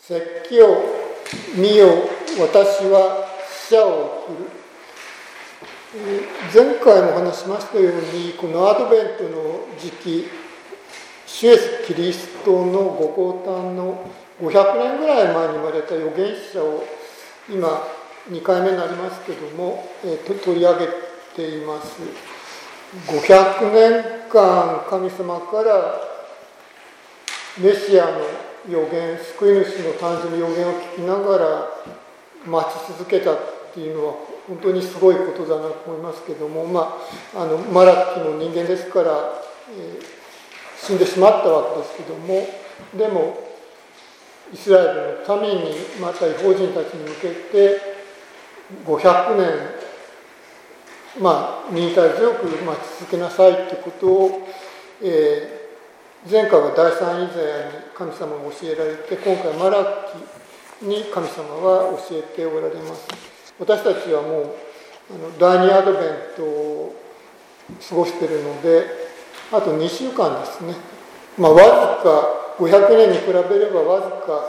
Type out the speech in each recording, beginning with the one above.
説教見よ私は死者を送る。前回も話しましたように、このアドベントの時期、主イエス・キリストのご降誕の500年ぐらい前に生まれた預言者を今2回目になりますけども、取り上げています。500年間神様からメシアの預言、救い主の誕生の預言を聞きながら待ち続けたっていうのは本当にすごいことだなと思いますけども、マラキの人間ですから、死んでしまったわけですけども、でもイスラエルの民にまた異邦人たちに向けて500年忍耐強く待ち続けなさいということを、前回は第三イザヤに神様が教えられて、今回マラキに神様は教えておられます。私たちはもう第2アドベントを過ごしているので、あと2週間ですね。わずか500年に比べればわずか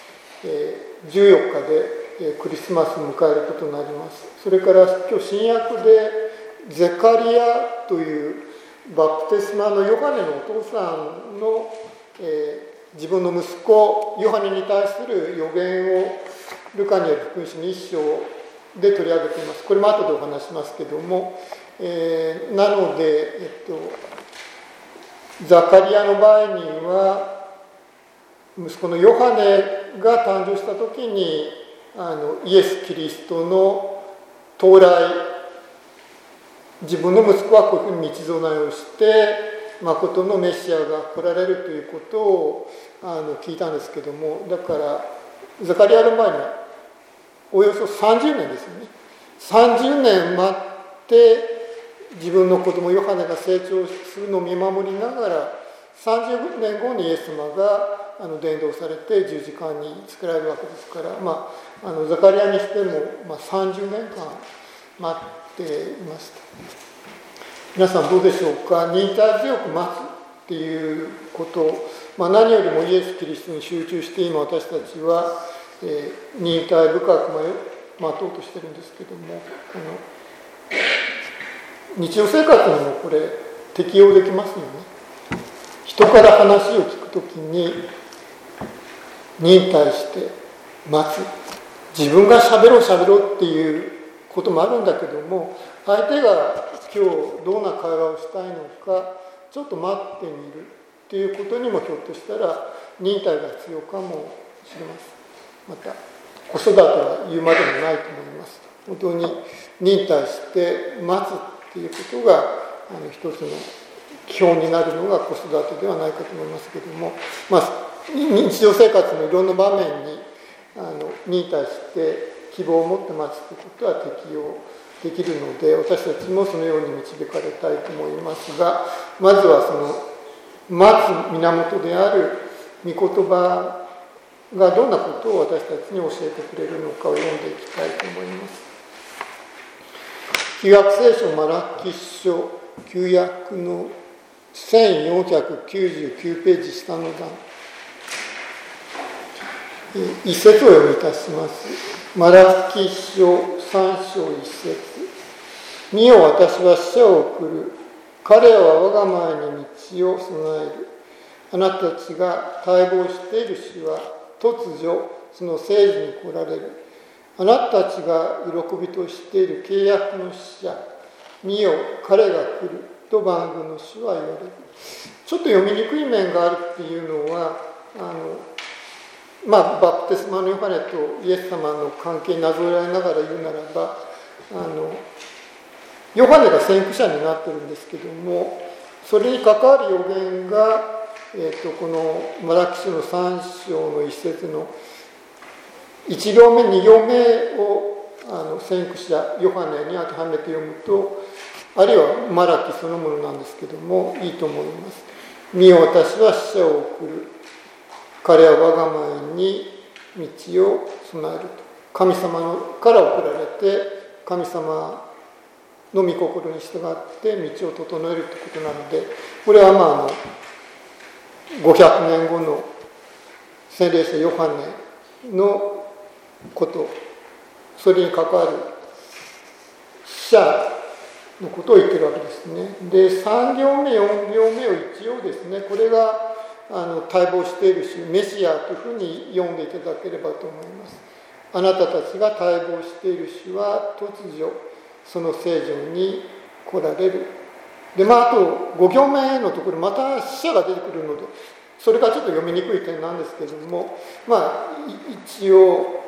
14日でクリスマスを迎えることになります。それから今日新約でゼカリアというバプテスマのヨハネのお父さんの、自分の息子ヨハネに対する予言をルカによる福音書の1章で取り上げています。これも後でお話しますけども、なので、ザカリアの場合には息子のヨハネが誕生した時にイエス・キリストの到来、自分の息子はこういうふうに道備えをして誠のメシアが来られるということを聞いたんですけども、だからザカリアの前にはおよそ30年ですよね。30年待って自分の子供ヨハネが成長するのを見守りながら、30年後にイエス様が伝道されて十字架につけられるわけですから、ザカリアにしても30年間待っていました。皆さんどうでしょうか。忍耐強く待つっていうこと、何よりもイエス・キリストに集中して今私たちは、忍耐深く待とうとしてるんですけども、日常生活にもこれ適用できますよね。人から話を聞くときに忍耐して待つ。自分が喋ろうっていうこともあるんだけども、相手が今日どんな会話をしたいのかちょっと待ってみるっていうことにもひょっとしたら忍耐が必要かもしれません。また子育ては言うまでもないと思います。本当に忍耐して待つっていうことが一つの基本になるのが子育てではないかと思いますけども、日常生活のいろんな場面に忍耐して希望を持って待つということは適用できるので、私たちもそのように導かれたいと思いますが、まずはその待つ源である御言葉がどんなことを私たちに教えてくれるのかを読んでいきたいと思います。旧約聖書マラキ書旧約の1499ページ下の段、一節を読みいたします。マラキ書3章1節。見よ私は使者を送る。彼は我が前に道を備える。あなたたちが待望している主は突如その聖事に来られる。あなたたちが喜びとしている契約の使者、見よ彼が来ると万軍の主は言われる。ちょっと読みにくい面があるっていうのはバプテスマのヨハネとイエス様の関係になぞらえながら言うならば、ヨハネが先駆者になってるんですけども、それに関わる予言が、このマラキ書の3章の一節の1行目2行目を先駆者ヨハネに当てはめて読むと、あるいはマラキそのものなんですけどもいいと思います。見よ私は使者を送る。彼は我が前に道を備えると。神様から送られて神様の御心に従って道を整えるということなので、これは500年後の洗礼者ヨハネのこと、それに関わる死者のことを言ってるわけですね。で、3行目、4行目を一応ですね、これが待望している主、メシアというふうに読んでいただければと思います。あなたたちが待望している主は突如その聖女に来られる。で、あと5行目のところまた死者が出てくるので、それがちょっと読みにくい点なんですけれども、一応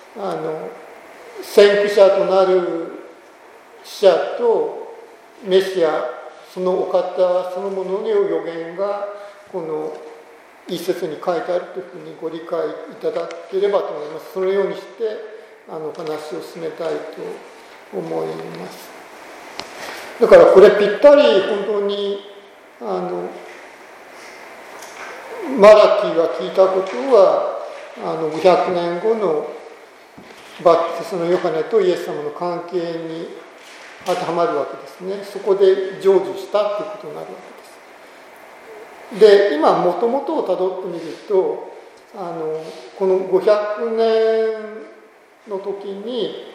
先駆者となる死者とメシア、そのお方そのものの予言がこの一節に書いてあるというふうにご理解いただければと思います。そのようにして話を進めたいと思います。だからこれぴったり本当にマラキが聞いたことは500年後のバプテスマのヨハネとイエス様の関係に当てはまるわけですね。そこで成就したということになるわけです。で、今もともとをたどってみるとこの500年の時に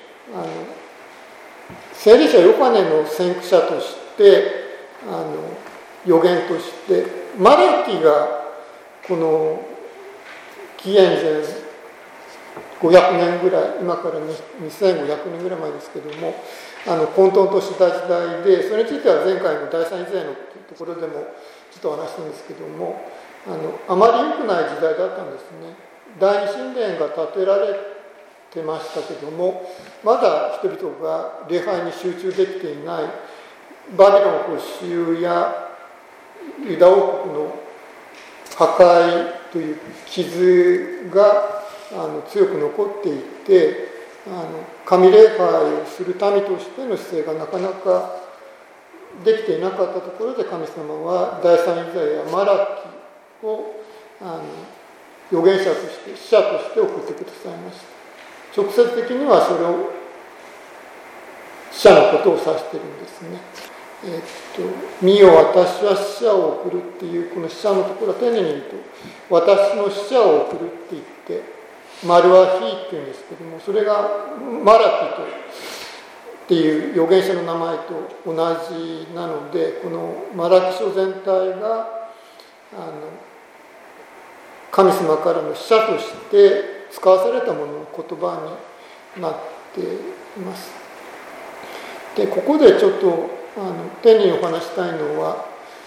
聖霊者ヨハネの先駆者として預言としてマラキがこの紀元前500年ぐらい、今から2500年ぐらい前ですけども混沌とした時代で、それについては前回の第三次代のところでもちょっと話したんですけどもあまり良くない時代だったんですね。第二神殿が建てられてましたけども、まだ人々が礼拝に集中できていない、バビロン捕囚やユダ王国の破壊という傷が強く残っていて、神礼拝をする民としての姿勢がなかなかできていなかったところで、神様は第三イザヤやマラキを預言者として使者として送ってくださいました。直接的にはそれを死者のことを指しているんですね。見よ私は死者を送るっていうこの死者のところは丁寧に言うと私の死者を送るって言ってマルワヒーっていうんですけども、それがマラキとっていう預言者の名前と同じなので、このマラキ書全体が神様からの使者として使わされたものの言葉になっています。で、ここでちょっと丁寧にお話したいのは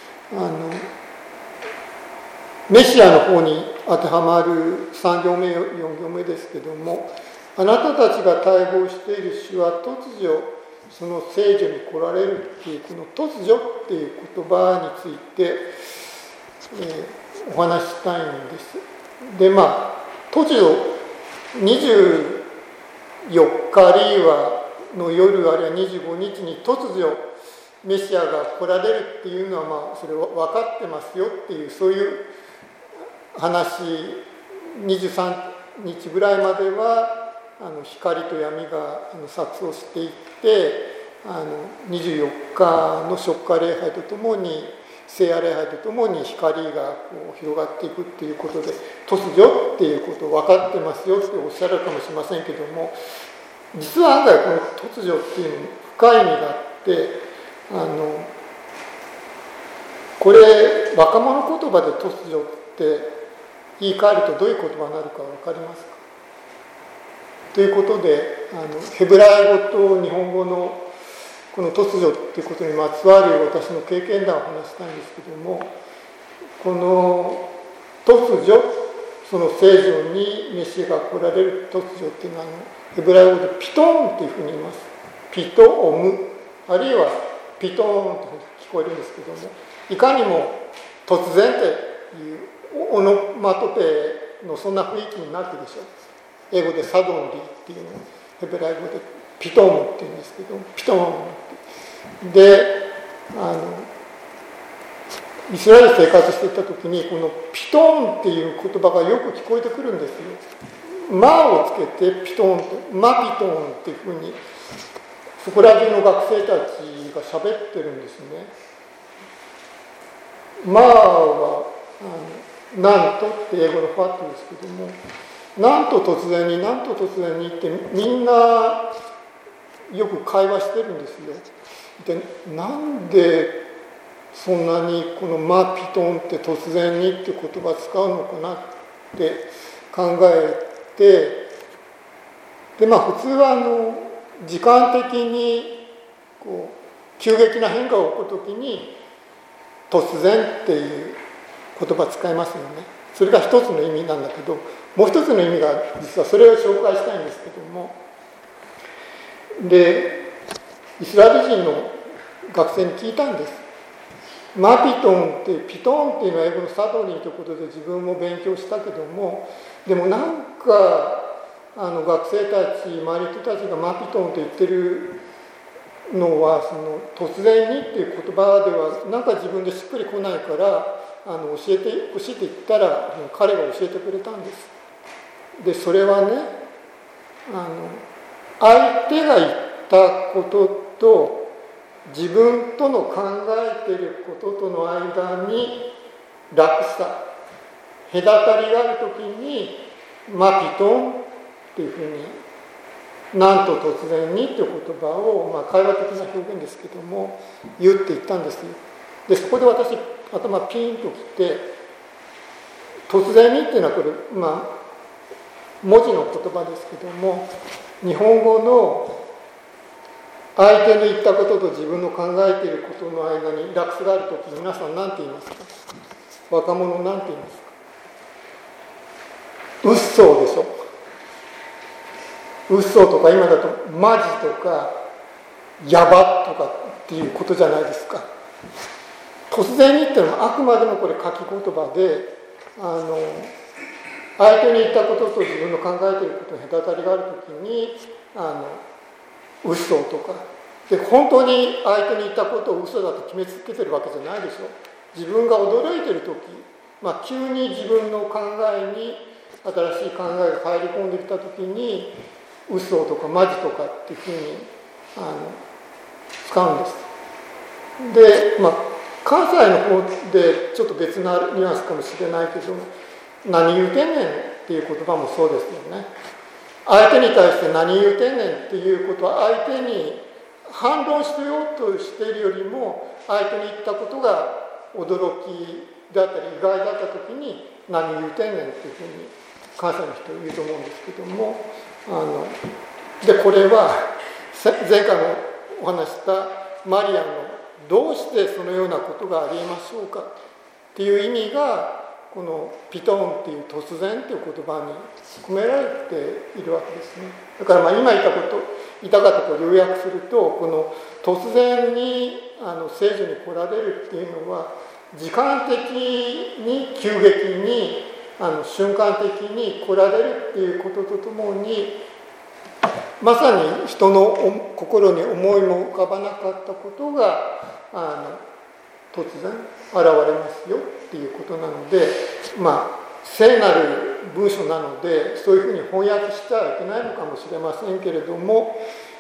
メシアの方に当てはまる3行目4行目ですけども、あなたたちが待望している主は突如その聖女に来られるっていうこの突如っていう言葉について、お話ししたいんです。で、突如24日リーワの夜あるいは25日に突如メシアが来られるっていうのはそれは分かってますよっていうそういう話、23日ぐらいまでは光と闇が錯綜していって24日の贖火礼拝とともに聖夜礼拝とともに光がこう広がっていくっていうことで突如っていうことを分かってますよっておっしゃるかもしれませんけども、実は案外この突如っていうのに深い意味があってこれ若者言葉で突如って言い換えるとどういう言葉になるか分かりますか？ということでヘブライ語と日本語のこの突如っていうことにまつわる私の経験談を話したいんですけども、この突如その聖女にメシアが来られる突如っていうのはヘブライ語でピトーンっていうふうに言います。ピトオムあるいはピトーンと聞こえるんですけども、いかにも突然っていうオノマトペのそんな雰囲気になってるでしょう。英語でサドンリーっていうのをヘブライ語でピトームっていうんですけど、ピトームってでイスラエル生活していた時にこのピトーンっていう言葉がよく聞こえてくるんですよ。マをつけてピトーンとマピトーンっていうふうにそこら中の学生たちが喋ってるんですね。マはなんとって英語のファットですけども、 なんと突然になんと突然にってみんなよく会話してるんですよ。でなんでそんなにこのマピトンって突然にって言葉使うのかなって考えて、で普通は時間的にこう急激な変化が起こるときに突然っていう言葉使いますよね。それが一つの意味なんだけど、もう一つの意味が実はそれを紹介したいんですけども、でイスラエル人の学生に聞いたんです。マピトンってピトンっていうのは英語のサドニーということで自分も勉強したけども、でもなんか学生たち周りの人たちがマピトンって言ってるのはその突然にっていう言葉ではなんか自分でしっくりこないから教えて言ったら彼が教えてくれたんです。でそれはね相手が言ったことと自分との考えていることとの間に落差隔たりがあるときにマピトンっていうふうになんと突然にっていう言葉を、会話的な表現ですけども言うって言ったんですよ。でそこで私頭ピーンときて、突然にっていうのはこれ文字の言葉ですけども、日本語の相手の言ったことと自分の考えていることの間に落差があるとき、皆さん何て言いますか？若者何て言いますか？うっそうでしょ。うっそうとか今だとマジとかやばとかっていうことじゃないですか。突然にっていうのはあくまでもこれ書き言葉で相手に言ったことと自分の考えていることに隔たりがあるときに嘘とかで、本当に相手に言ったことを嘘だと決めつけてるわけじゃないでしょ。自分が驚いてるとき、急に自分の考えに新しい考えが入り込んできたときに嘘とかマジとかっていうふうに使うんです。で、関西の方でちょっと別なニュアンスかもしれないけど、何言うてんねんっていう言葉もそうですよね。相手に対して何言うてんねんっていうことは相手に反論しようとしているよりも相手に言ったことが驚きだったり意外だった時に何言うてんねんっていうふうに関西の人は言うと思うんですけども、でこれは前回もお話したマリアのどうしてそのようなことがありえましょうかっていう意味がこのピトンっていう突然っていう言葉に込められているわけですね。だから今言いたかったことを要約すると、この突然に聖女に来られるっていうのは時間的に急激に瞬間的に来られるっていうこととともに、まさに人の心に思いも浮かばなかったことが突然現れますよっていうことなので、聖なる文書なのでそういうふうに翻訳してはいけないのかもしれませんけれども、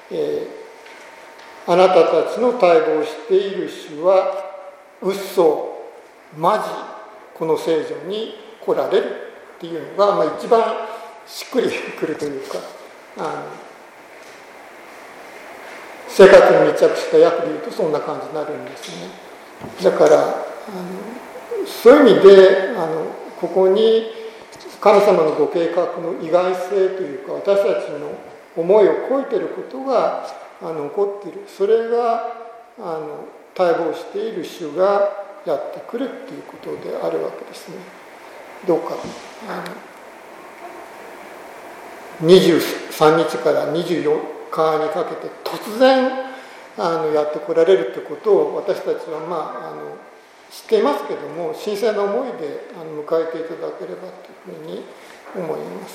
あなたたちの待望している主は嘘マジこの聖女に来られるっていうのが、一番しっくりくるというか、生活に密着した訳でいうとそんな感じになるんですね。だからそういう意味でここに神様のご計画の意外性というか、私たちの思いを超えていることが起こっている。それが待望している主がやってくるっていうことであるわけですね。どうか23日から24日にかけて突然やってこられるということを私たちは知っていますけども、新鮮な思いで迎えていただければというふうに思います。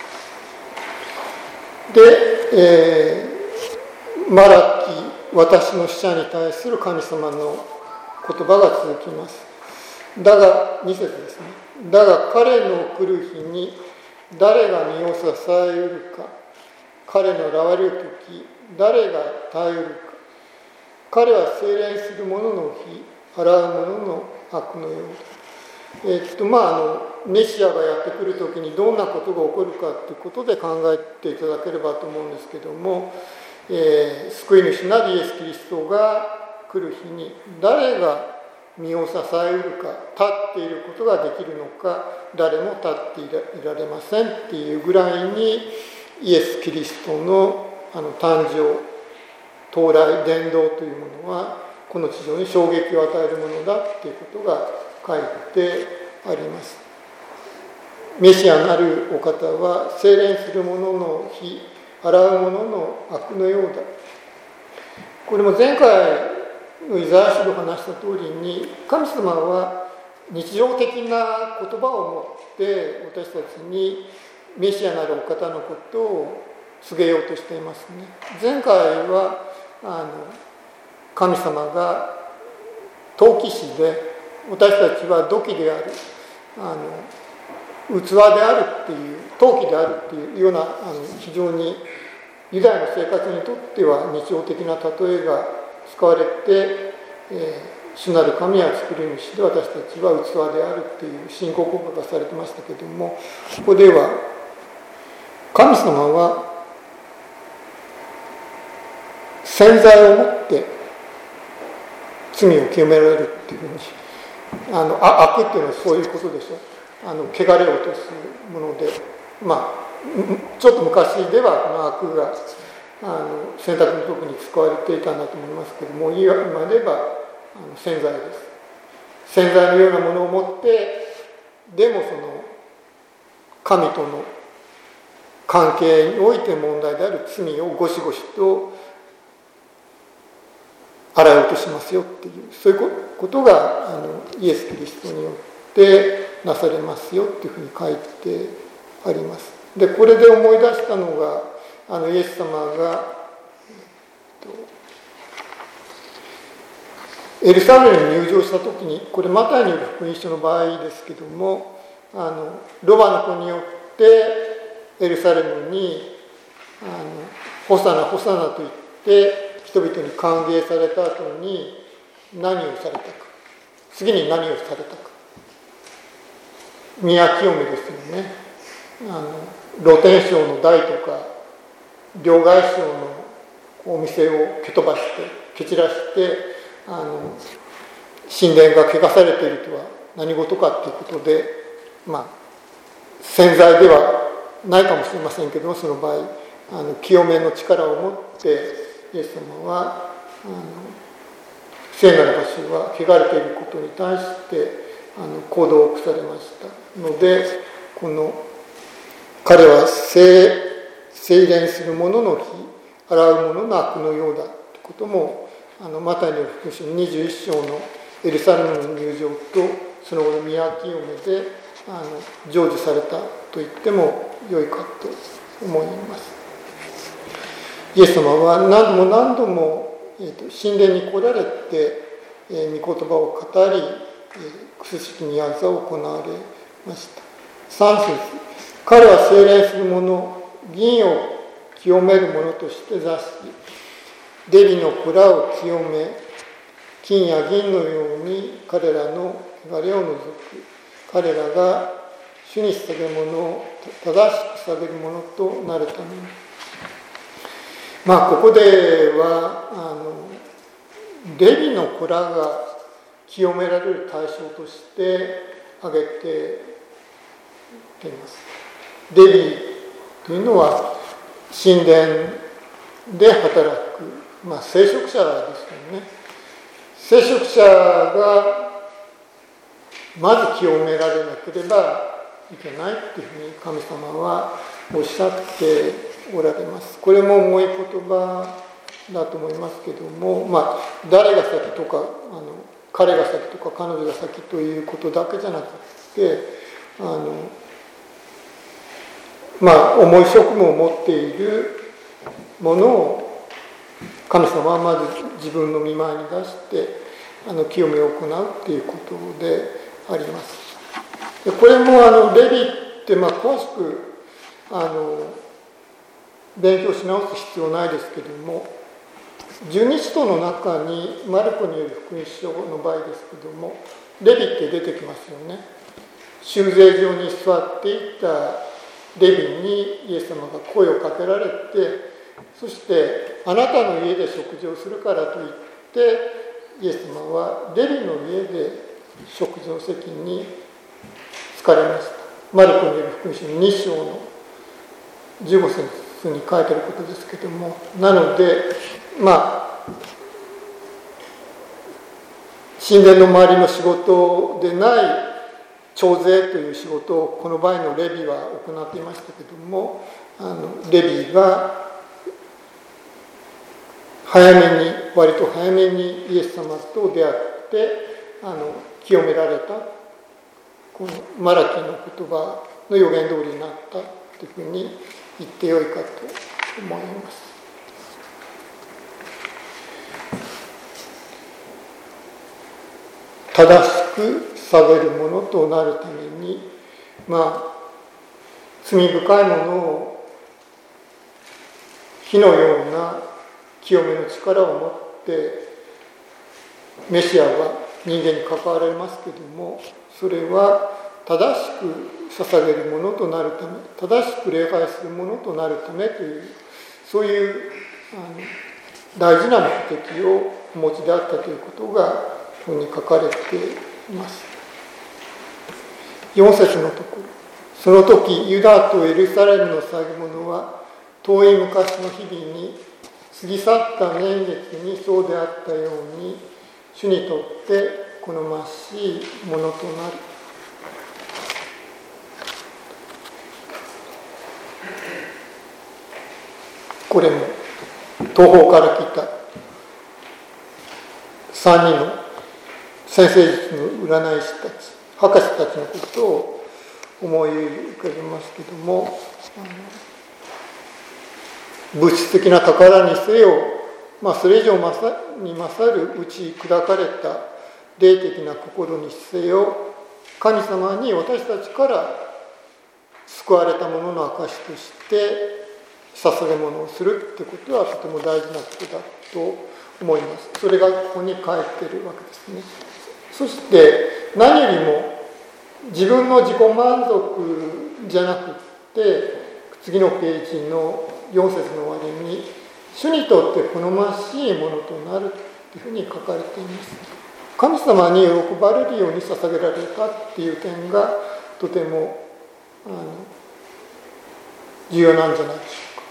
で、マラキ、私の使者に対する神様の言葉が続きます。だが、2節ですね。だが彼の来る日に誰が身を支えうるか、彼の現れる時誰が耐えうるか、彼は精錬する者の火、洗う者の悪のようだ。 メシアがやってくる時にどんなことが起こるかということで考えていただければと思うんですけども、救い主なるイエス・キリストが来る日に誰が身を支えうるか、立っていることができるのか、誰も立っていられませんっていうぐらいにイエス・キリストの誕生、到来、伝道というものはこの地上に衝撃を与えるものだっていうことが書いてあります。メシアなるお方は精錬する者の火、洗う者の悪のようだ。これも前回のイザヤ書で話した通りに、神様は日常的な言葉を持って私たちにメシアなるお方のことを告げようとしていますね。前回は神様が陶器師で、私たちは土器である、器であるっていう、陶器であるっていうような非常にユダヤの生活にとっては日常的な例えが使われて、主なる神は作り主で、私たちは器であるっていう信仰告白がされてましたけども、ここでは神様は洗剤を持って罪を清められるっていうふうに、悪っていうのはそういうことでしょ。汚れを落とすもので、ちょっと昔ではこの悪が洗濯の時に使われていたんだと思いますけども、今では洗剤です。洗剤のようなものを持って、でもその神との関係において問題である罪をゴシゴシと洗い落としますよっていう、そういうことがイエス・キリストによってなされますよっていうふうに書いてあります。で、これで思い出したのがイエス様がエルサレムに入場した時に、これマタイによる福音書の場合ですけども、ロバの子によってエルサレムにホサナホサナと言って人々に歓迎された後に何をされたか、次に何をされたか、宮清めですよね。露天商の台とか両替商のお店を蹴飛ばして蹴散らして、神殿が汚されているとは何事かということで、洗剤ではないかもしれませんけども、その場合清めの力を持ってイエス様は聖なる場所が汚れていることに対して行動を起こされましたので、この彼は精錬する者の火、洗う者の悪のようだということもマタイによる福音書21章のエルサレムの入場とその後の宮清めで成就されたと言っても良いかと思います。イエス様は何度も何度も神殿に来られて御言葉を語り、苦しき御業を行われました。3節、彼は精錬する者、銀を清める者として座し、デビの蔵を清め、金や銀のように彼らの汚れを除く。彼らが主に捧げ物を正しく捧げるものとなるために。ここではデビの蔵が清められる対象として挙げています。デビというのは神殿で働く、聖職者ですよね。聖職者がまず清められなければいけないというふうに神様はおっしゃっておられます。これも重い言葉だと思いますけども、誰が先とか彼が先とか彼女が先ということだけじゃなくて、重い職務を持っているものを神様はまず自分の御前に出して清めを行うということであります。でこれもレビって詳しく勉強し直す必要ないですけども、十二使徒の中にマルコによる福音書の場合ですけども、レビって出てきますよね。 修税場に座っていたレビにイエス様が声をかけられて、そしてあなたの家で食事をするからと言ってイエス様はレビの家で食事の席に着かれました。マルコによる福音書の2章の15節に書いてあることですけども、なので神殿の周りの仕事でない徴税という仕事をこの場合のレビは行っていましたけども、レビが割と早めにイエス様と出会って清められた、このマラキの言葉の予言通りになったというふうに言ってよいかと思います。正しく下げるものとなるために、罪深いものを火のような清めの力を持ってメシアは人間に関わられますけれども、それは正しく捧げるものとなるため、正しく礼拝するものとなるためという、そういう大事な目的をお持ちであったということがここに書かれています。4節のところ、その時ユダとエルサレムの下げ物は遠い昔の日々に過ぎ去った年月にそうであったように主にとって好ましいものとなる。これも東方から来た3人の先生術の占い師たち、博士たちのことを思い浮かべますけども、物質的な宝にせよ、それ以上に勝る打ち砕かれた霊的な心にせよ、神様に私たちから救われたものの証として捧げ物をするってことはとても大事なことだと思います。それがここに書いているわけですね。そして何よりも自分の自己満足じゃなくって、次のページの4節の終わりに主にとって好ましいものとなるというふうに書かれています。神様に喜ばれるように捧げられたっていう点がとても重要なんじゃないでしょ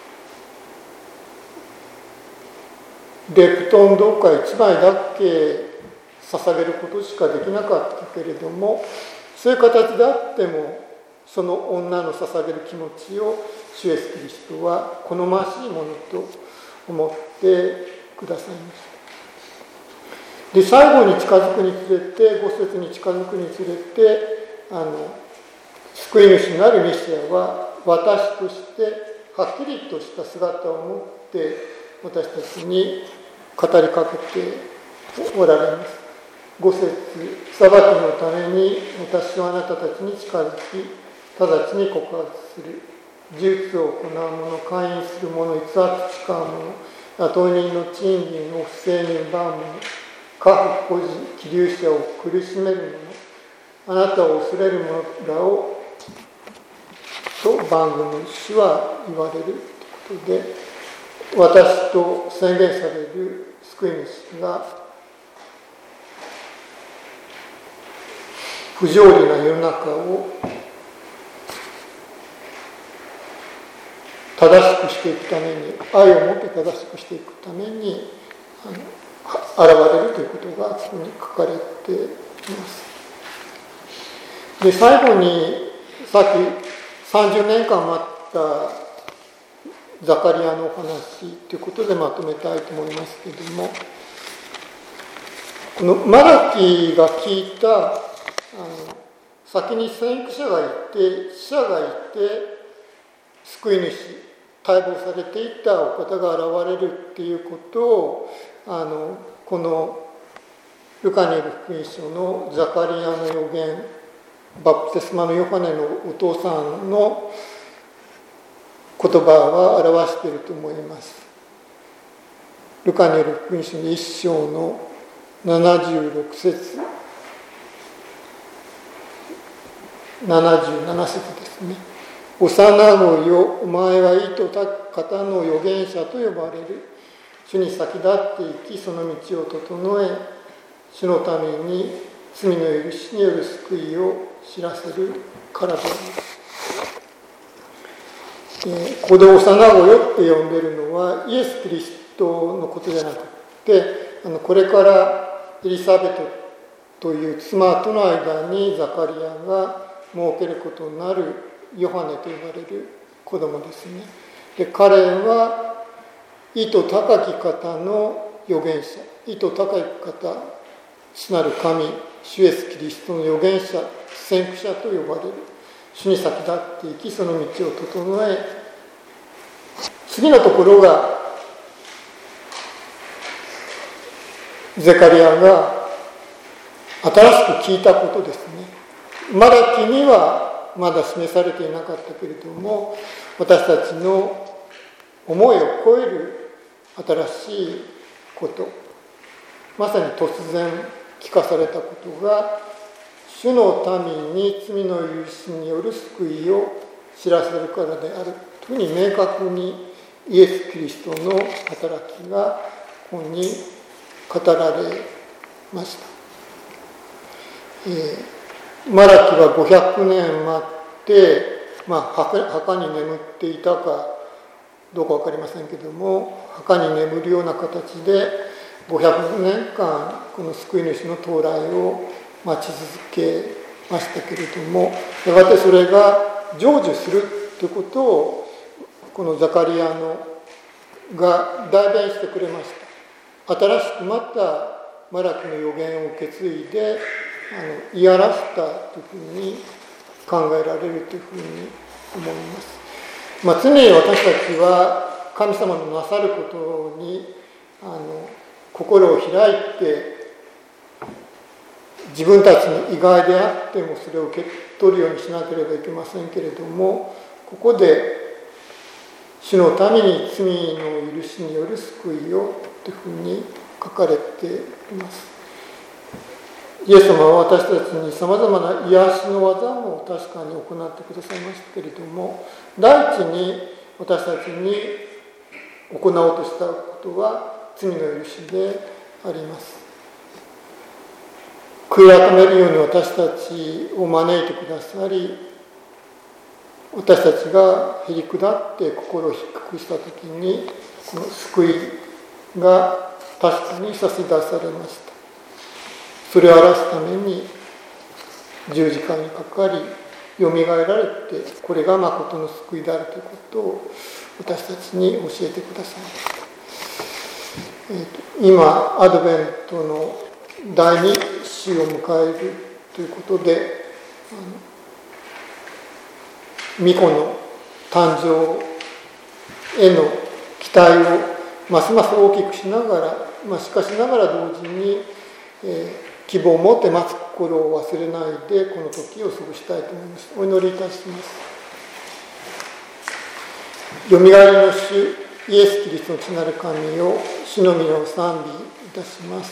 うか。レプトンどっか1枚だけ捧げることしかできなかったけれども、そういう形であってもその女の捧げる気持ちを主イエスキリストは好ましいものと思ってくださいました。で、最後に近づくにつれて、5節に近づくにつれて救い主なるメシアは私としてはっきりとした姿を持って私たちに語りかけておられます。5節、裁きのために私はあなたたちに近づき、直ちに告発する。呪術を行う者、勧誘する者、偽って誓う者、雇い人の賃金を不正に奪う者、家父孤児、寄留者を苦しめる者、あなたを恐れる者らをと万軍の主は言われるということで、私と宣言される救い主が不条理な世の中を正しくしていくために、愛を持って正しくしていくために現れるということがそこに書かれています。で、最後にさっき30年間待ったザカリアのお話ということでまとめたいと思いますけれども、このマラキが聞いた先に先駆者がいて死者がいて救い主、待望されていたお方が現れるっていうことをこのルカによる福音書のザカリアの預言、バプテスマのヨハネのお父さんの言葉は表していると思います。ルカによる福音書の1章の76節、 77節ですね。幼子よ、お前は意図高き方の預言者と呼ばれる。主に先立っていき、その道を整え、主のために罪の許しによる救いを知らせるからである。ここで幼子よって呼んでいるのはイエス・キリストのことじゃなくて、これからエリザベトという妻との間にザカリアが設けることになるヨハネと呼ばれる子供ですね。で、彼は意図高き方の預言者、意図高き方、主なる神、主イエス・キリストの預言者、先駆者と呼ばれる。主に先立っていき、その道を整え、次のところがゼカリアが新しく聞いたことですね。マラキにはまだ示されていなかったけれども、私たちの思いを超える新しいこと、まさに突然聞かされたことが、主の民に罪の許しによる救いを知らせるからであるというふうに明確にイエス・キリストの働きがここに語られました。マラキは500年待って、墓に眠っていたかどうか分かりませんけども、墓に眠るような形で500年間この救い主の到来を待ち続けましたけれども、やがてそれが成就するということをこのザカリアが代弁してくれました。新しくまたマラキの預言を受け継いで言い表したというふうに考えられるというふうに思います。常に私たちは神様のなさることに心を開いて、自分たちの意外であってもそれを受け取るようにしなければいけませんけれども、ここで主のために罪の許しによる救いをというふうに書かれています。イエス様は私たちにさまざまな癒しの技も確かに行ってくださいましたけれども、第一に私たちに行おうとしたことは罪の許しであります。悔い改めるように私たちを招いてくださり、私たちがへりくだって心を低くしたときに、この救いが確かに差し出されました。それを表すために十字架にかかり、よみがえられて、これが誠の救いであるということを私たちに教えてくださいました。今アドベントの第2週を迎えるということで、御子の誕生への期待をますます大きくしながら、しかしながら同時に、希望を持って待つ心を忘れないでこの時を過ごしたいと思います。お祈りいたします。よみがえりの主イエス・キリストの父なる神を主の皆を賛美いたします。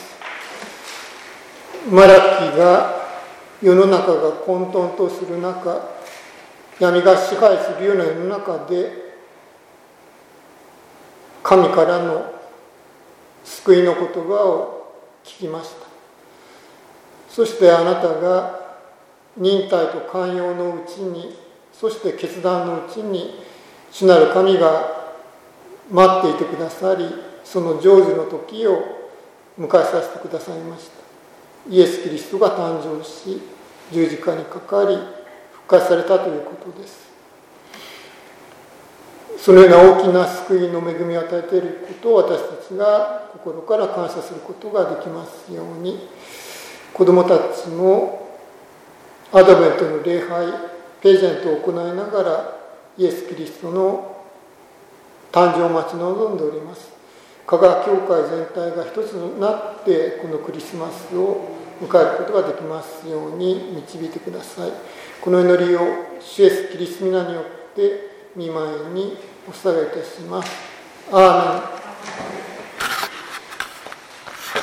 マラキが世の中が混沌とする中、闇が支配するような世の中で神からの救いの言葉を聞きました。そしてあなたが忍耐と寛容のうちに、そして決断のうちに主なる神が待っていてくださり、その成就の時を迎えさせてくださいました。イエス・キリストが誕生し、十字架にかかり復活されたということです。そのような大きな救いの恵みを与えていることを私たちが心から感謝することができますように、子どもたちもアドベントの礼拝、ページェントを行いながらイエス・キリストの誕生を待ち望んでおります。香川教会全体が一つになってこのクリスマスを迎えることができますように導いてください。この祈りを主イエス・キリスト皆によって御前にお捧げいたします。アーメン。